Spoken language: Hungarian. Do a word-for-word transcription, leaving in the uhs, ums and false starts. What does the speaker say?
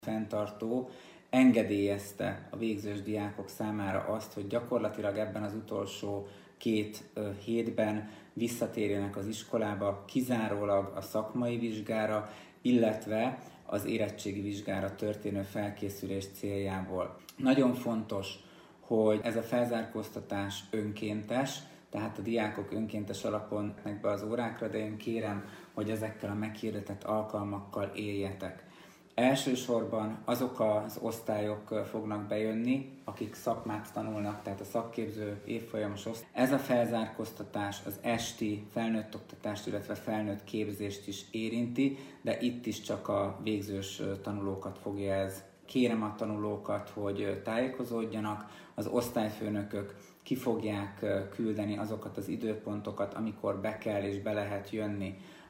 fenntartó engedélyezte a végzős diákok számára azt, hogy gyakorlatilag ebben az utolsó két hétben visszatérjenek az iskolába kizárólag a szakmai vizsgára, illetve az érettségi vizsgára történő felkészülés céljából. Nagyon fontos, hogy ez a felzárkóztatás önkéntes, tehát a diákok önkéntes alapon mennek be az órákra, de én kérem, hogy ezekkel a meghirdetett alkalmakkal éljetek. Elsősorban azok az osztályok fognak bejönni, akik szakmát tanulnak, tehát a szakképző évfolyamos osztály. Ez a felzárkóztatás az esti felnőtt oktatást, illetve felnőtt képzést is érinti, de itt is csak a végzős tanulókat fogja ez. Kérem a tanulókat, hogy tájékozódjanak, az osztályfőnökök ki fogják küldeni azokat az időpontokat, amikor be kell és be lehet jönni